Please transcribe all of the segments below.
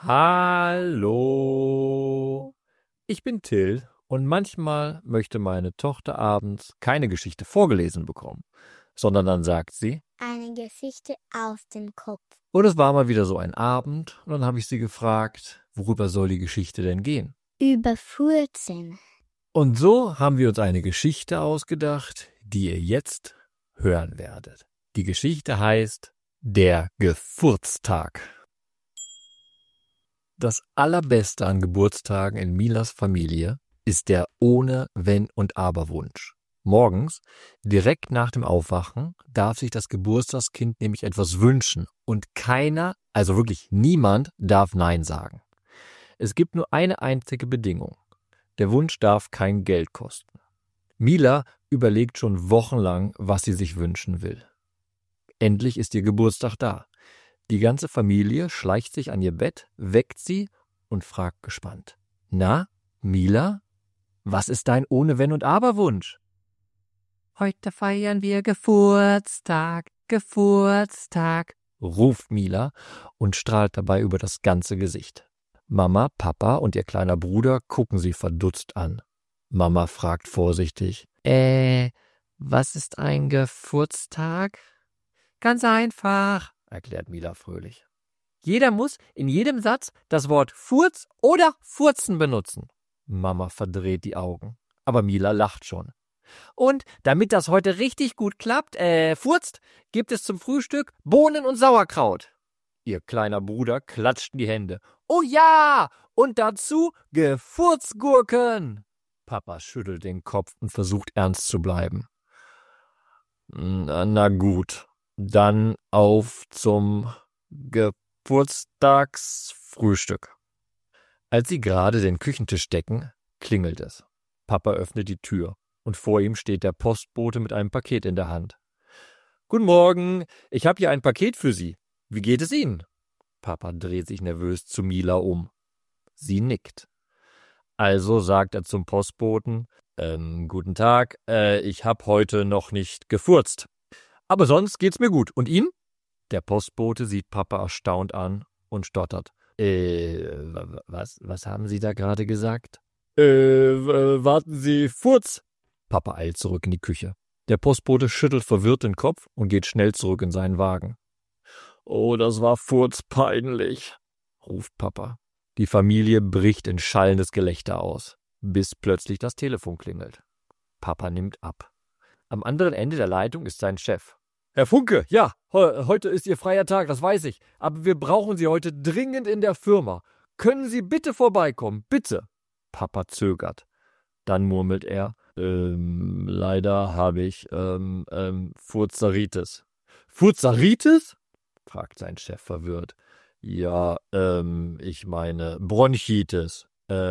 Hallo, ich bin Till und manchmal möchte meine Tochter abends keine Geschichte vorgelesen bekommen, sondern dann sagt sie, eine Geschichte aus dem Kopf. und es war mal wieder so ein Abend und dann habe ich sie gefragt, worüber soll die Geschichte denn gehen? Über Furzen. Und so haben wir uns eine Geschichte ausgedacht, die ihr jetzt hören werdet. Die Geschichte heißt Der Geburtstag. Das Allerbeste an Geburtstagen in Milas Familie ist der ohne Wenn und Aber Wunsch. Morgens, direkt nach dem Aufwachen, darf sich das Geburtstagskind nämlich etwas wünschen und keiner, also wirklich niemand, darf Nein sagen. Es gibt nur eine einzige Bedingung. Der Wunsch darf kein Geld kosten. Mila überlegt schon wochenlang, was sie sich wünschen will. Endlich ist ihr Geburtstag da. Die ganze Familie schleicht sich an ihr Bett, weckt sie und fragt gespannt: Na, Mila, was ist dein ohne Wenn und Aber Wunsch? Heute feiern wir Geburtstag, ruft Mila und strahlt dabei über das ganze Gesicht. Mama, Papa und ihr kleiner Bruder gucken sie verdutzt an. Mama fragt vorsichtig: Was ist ein Geburtstag? Ganz einfach, erklärt Mila fröhlich. Jeder muss in jedem Satz das Wort Furz oder Furzen benutzen. Mama verdreht die Augen, aber Mila lacht schon. Und damit das heute richtig gut klappt, furzt, gibt es zum Frühstück Bohnen und Sauerkraut. Ihr kleiner Bruder klatscht in die Hände. Oh ja, und dazu Gefurzgurken. Papa schüttelt den Kopf und versucht ernst zu bleiben. Na gut. Dann auf zum Geburtstagsfrühstück. Als sie gerade den Küchentisch decken, klingelt es. Papa öffnet die Tür und vor ihm steht der Postbote mit einem Paket in der Hand. Guten Morgen, ich habe hier ein Paket für Sie. Wie geht es Ihnen? Papa dreht sich nervös zu Mila um. Sie nickt. Also sagt er zum Postboten: Guten Tag, ich habe heute noch nicht gefurzt. Aber sonst geht's mir gut. Und Ihnen? Der Postbote sieht Papa erstaunt an und stottert. Was haben Sie da gerade gesagt? Warten Sie, Furz. Papa eilt zurück in die Küche. Der Postbote schüttelt verwirrt den Kopf und geht schnell zurück in seinen Wagen. Oh, das war furzpeinlich, ruft Papa. Die Familie bricht in schallendes Gelächter aus, bis plötzlich das Telefon klingelt. Papa nimmt ab. Am anderen Ende der Leitung ist sein Chef. Herr Funke, ja, heute ist Ihr freier Tag, das weiß ich. Aber wir brauchen Sie heute dringend in der Firma. Können Sie bitte vorbeikommen, bitte? Papa zögert. Dann murmelt er: Leider habe ich, Furzeritis. Furzeritis? Fragt sein Chef verwirrt. Ja, ich meine Bronchitis.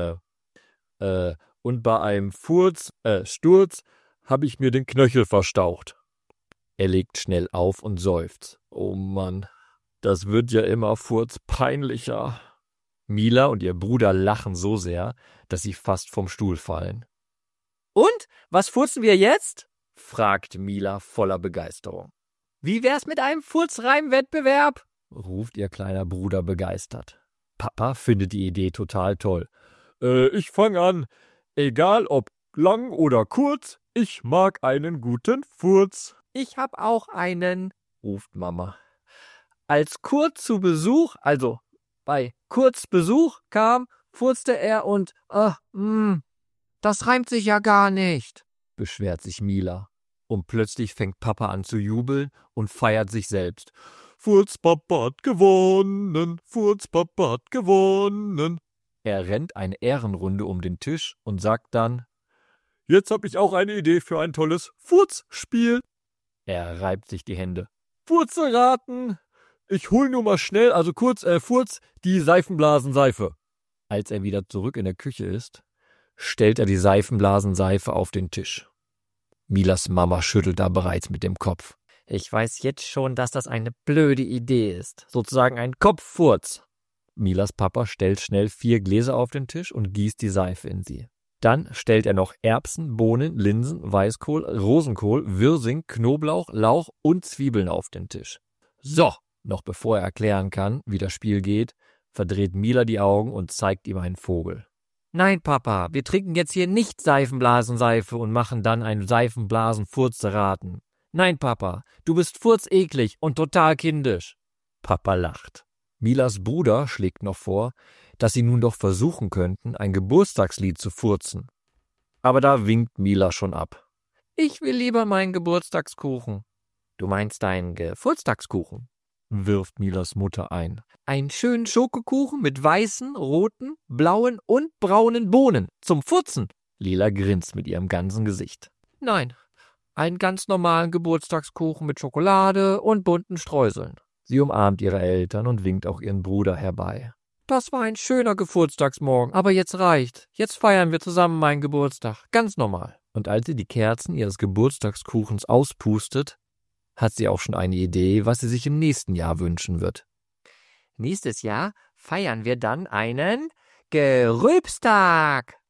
Und bei einem Sturz habe ich mir den Knöchel verstaucht. Er legt schnell auf und seufzt. Oh Mann, das wird ja immer furzpeinlicher. Mila und ihr Bruder lachen so sehr, dass sie fast vom Stuhl fallen. Und, was furzen wir jetzt? Fragt Mila voller Begeisterung. Wie wär's mit einem Furzreimwettbewerb? Ruft ihr kleiner Bruder begeistert. Papa findet die Idee total toll. Ich fang an. Egal ob lang oder kurz, ich mag einen guten Furz. Ich hab auch einen, ruft Mama. Als Kurt zu Besuch, also bei Kurts Besuch kam, furzte er und, das reimt sich ja gar nicht, beschwert sich Mila. Und plötzlich fängt Papa an zu jubeln und feiert sich selbst. Furzpapa hat gewonnen, Furzpapa hat gewonnen. Er rennt eine Ehrenrunde um den Tisch und sagt dann: Jetzt hab ich auch eine Idee für ein tolles Furzspiel. Er reibt sich die Hände. Furze raten! Ich hol nur mal schnell, also kurz, Furz, die Seifenblasenseife. Als er wieder zurück in der Küche ist, stellt er die Seifenblasenseife auf den Tisch. Milas Mama schüttelt da bereits mit dem Kopf. Ich weiß jetzt schon, dass das eine blöde Idee ist. Sozusagen ein Kopffurz. Milas Papa stellt schnell 4 Gläser auf den Tisch und gießt die Seife in sie. Dann stellt er noch Erbsen, Bohnen, Linsen, Weißkohl, Rosenkohl, Wirsing, Knoblauch, Lauch und Zwiebeln auf den Tisch. So, noch bevor er erklären kann, wie das Spiel geht, verdreht Mila die Augen und zeigt ihm einen Vogel. Nein, Papa, wir trinken jetzt hier nicht Seifenblasenseife und machen dann ein Seifenblasen-Furzeraten. Nein, Papa, du bist furzeklig und total kindisch. Papa lacht. Milas Bruder schlägt noch vor, dass sie nun doch versuchen könnten, ein Geburtstagslied zu furzen. Aber da winkt Mila schon ab. Ich will lieber meinen Geburtstagskuchen. Du meinst deinen Geburtstagskuchen? Wirft Milas Mutter ein. Einen schönen Schokokuchen mit weißen, roten, blauen und braunen Bohnen zum Furzen. Lila grinst mit ihrem ganzen Gesicht. Nein, einen ganz normalen Geburtstagskuchen mit Schokolade und bunten Streuseln. Sie umarmt ihre Eltern und winkt auch ihren Bruder herbei. Das war ein schöner Geburtstagsmorgen, aber jetzt reicht. Jetzt feiern wir zusammen meinen Geburtstag, ganz normal. Und als sie die Kerzen ihres Geburtstagskuchens auspustet, hat sie auch schon eine Idee, was sie sich im nächsten Jahr wünschen wird. Nächstes Jahr feiern wir dann einen Gerülpstag.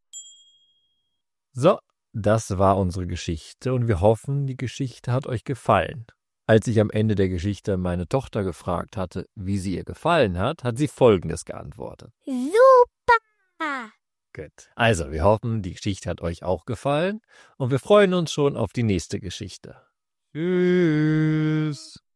So, das war unsere Geschichte und wir hoffen, die Geschichte hat euch gefallen. Als ich am Ende der Geschichte meine Tochter gefragt hatte, wie sie ihr gefallen hat, hat sie Folgendes geantwortet. Super! Gut. Also, wir hoffen, die Geschichte hat euch auch gefallen und wir freuen uns schon auf die nächste Geschichte. Tschüss!